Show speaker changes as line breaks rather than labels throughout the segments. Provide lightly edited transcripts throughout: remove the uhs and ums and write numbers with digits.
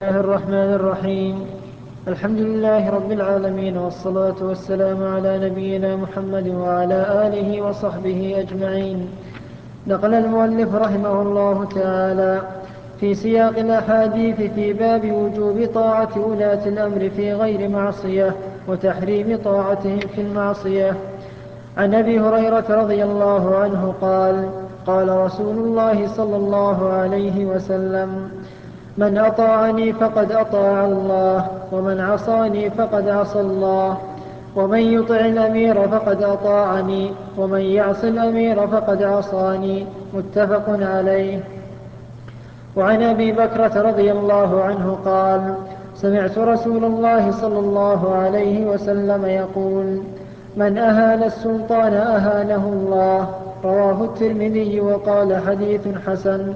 الله الرحمن الرحيم. الحمد لله رب العالمين، والصلاة والسلام على نبينا محمد وعلى آله وصحبه أجمعين. نقل المؤلف رحمه الله تعالى في سياق الأحاديث في باب وجوب طاعة ولاة الأمر في غير معصية وتحريم طاعتهم في المعصية. عن أبي هريرة رضي الله عنه قال: قال رسول الله صلى الله عليه وسلم: من أطاعني فقد أطاع الله، ومن عصاني فقد عصى الله، ومن يطع الأمير فقد أطاعني، ومن يعص الأمير فقد عصاني. متفق عليه. وعن أبي بكرة رضي الله عنه قال: سمعت رسول الله صلى الله عليه وسلم يقول: من أهان السلطان أهانه الله. رواه الترمذي وقال: حديث حسن.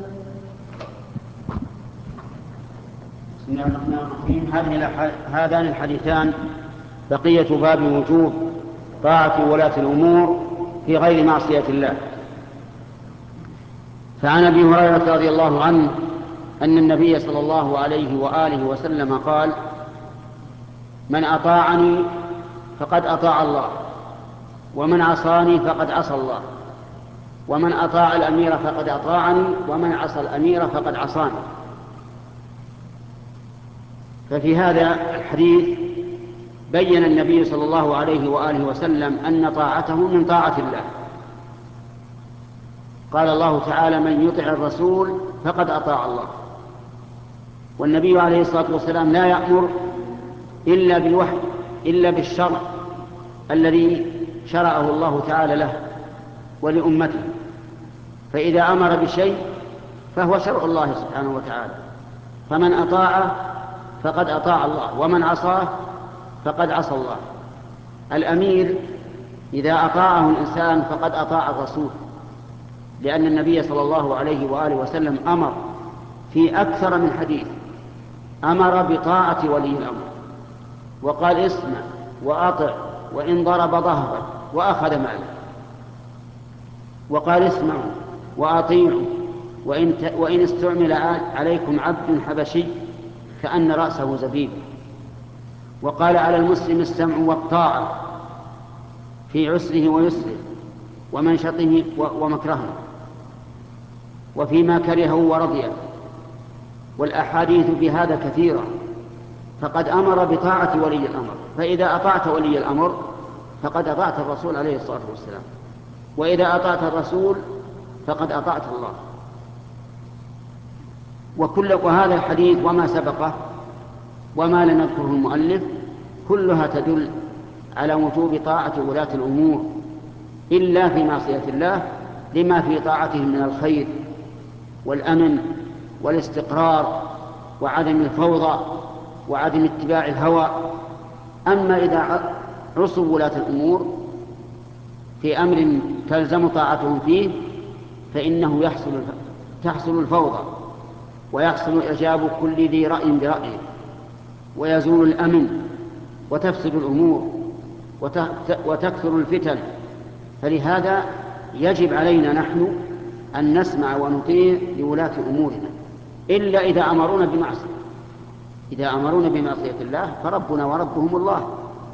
بسم الله الرحمن الرحيم. هذان الحديثان بقية باب وجوب طاعة ولاة الأمور في غير معصية الله. فعن أبي هريرة رضي الله عنه أن النبي صلى الله عليه وآله وسلم قال: من أطاعني فقد أطاع الله، ومن عصاني فقد عصى الله، ومن أطاع الأمير فقد أطاعني، ومن عصى الأمير فقد عصاني. ففي هذا الحديث بين النبي صلى الله عليه وآله وسلم أن طاعته من طاعة الله. قال الله تعالى: من يطع الرسول فقد أطاع الله. والنبي عليه الصلاة والسلام لا يأمر إلا بالوحي، إلا بالشرع الذي شرعه الله تعالى له ولأمته. فإذا أمر بشيء فهو شرع الله سبحانه وتعالى، فمن أطاعه فقد أطاع الله، ومن عصاه فقد عصى الله. الأمير إذا أطاعه الإنسان فقد أطاع الرسول، لأن النبي صلى الله عليه وآله وسلم أمر في أكثر من حديث، أمر بطاعة ولي الأمر، وقال: اسمع وأطع وإن ضرب ظهرك وأخذ مالك. وقال: اسمعوا وأطيعوا وإن استعمل عليكم عبد حبشي كأن رأسه زبيب. وقال: على المسلم السمع والطاعة في عسره ويسره ومنشطه ومكرهه وفيما كرهه ورضيه. والأحاديث في هذا كثيرة. فقد أمر بطاعة ولي الأمر، فإذا أطعت ولي الأمر فقد أطعت الرسول عليه الصلاة والسلام، وإذا أطعت الرسول فقد أطعت الله. وهذا الحديث وما سبقه وما لنذكره المؤلف كلها تدل على وجوب طاعة ولاة الأمور إلا في معصية الله، لما في طاعتهم من الخير والأمن والاستقرار وعدم الفوضى وعدم اتباع الهوى. أما إذا عصوا ولاة الأمور في أمر تلزم طاعتهم فيه فإنه تحصل الفوضى، ويحصل إعجاب كل ذي رأي برأيه، ويزول الأمن، وتفسد الأمور، وتكثر الفتن. فلهذا يجب علينا نحن أن نسمع ونطيع لولاة أمورنا، إلا إذا أمرونا بمعصية. إذا أمرونا بمعصية الله فربنا وربهم الله،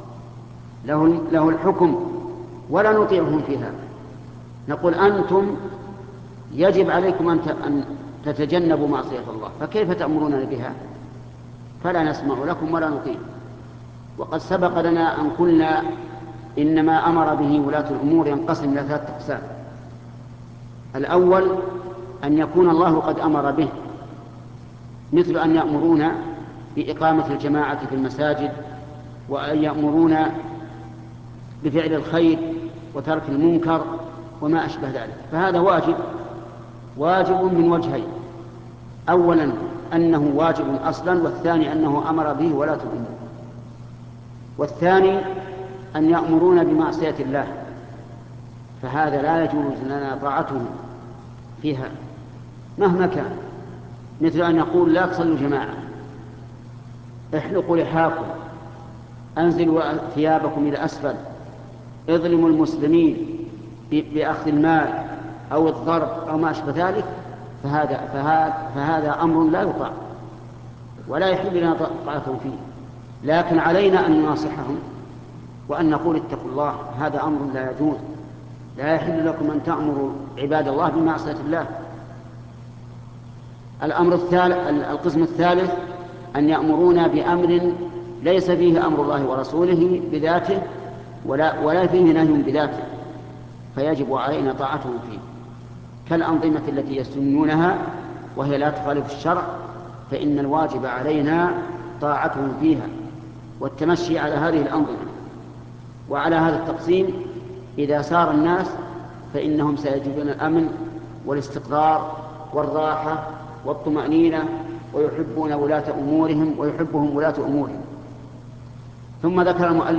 له الحكم ولا نطيعهم فيها. نقول: أنتم يجب عليكم أن تتجنبوا معصية الله، فكيف تأمروننا بها؟ فلا نسمع لكم ولا نطيع. وقد سبق لنا أن قلنا إنما أمر به ولاة الأمور ينقسم إلى 3 أقسام. الأول أن يكون الله قد أمر به، مثل أن يأمرون بإقامة الجماعة في المساجد، وأن يأمرون بفعل الخير وترك المنكر وما أشبه ذلك. فهذا واجب من وجهين: أولا أنه واجب أصلا، والثاني أنه أمر به ولاة الأمور. والثاني أن يأمرون بمعصية الله، فهذا لا يجوز لنا طاعتهم فيها مهما كان، مثل أن يقول: لا تصلوا جماعة، احلقوا لحاكم، أنزلوا ثيابكم إلى أسفل، اظلموا المسلمين بأخذ المال أو الضرب أو ما أشبه ذلك. فهذا أمر لا يطاع. ولا يحل لنا طاعتهم فيه، لكن علينا أن نناصحهم وأن نقول اتقوا الله، هذا أمر لا يجوز، لا يحل لكم أن تأمروا عباد الله بمعصية الله. القسم الثالث أن يأمرونا بأمر ليس فيه أمر الله ورسوله بذاته ولا فيه نهي بذاته، فيجب علينا طاعتهم فيه، كالأنظمة التي يسنونها وهي لا تخالف الشرع، فإن الواجب علينا طاعتهم فيها والتمشي على هذه الأنظمة. وعلى هذا التقسيم إذا سار الناس فإنهم سيجدون الأمن والاستقرار والراحة والطمأنينة، ويحبون ولاة أمورهم ويحبهم ولاة أمورهم. ثم ذكر المؤلف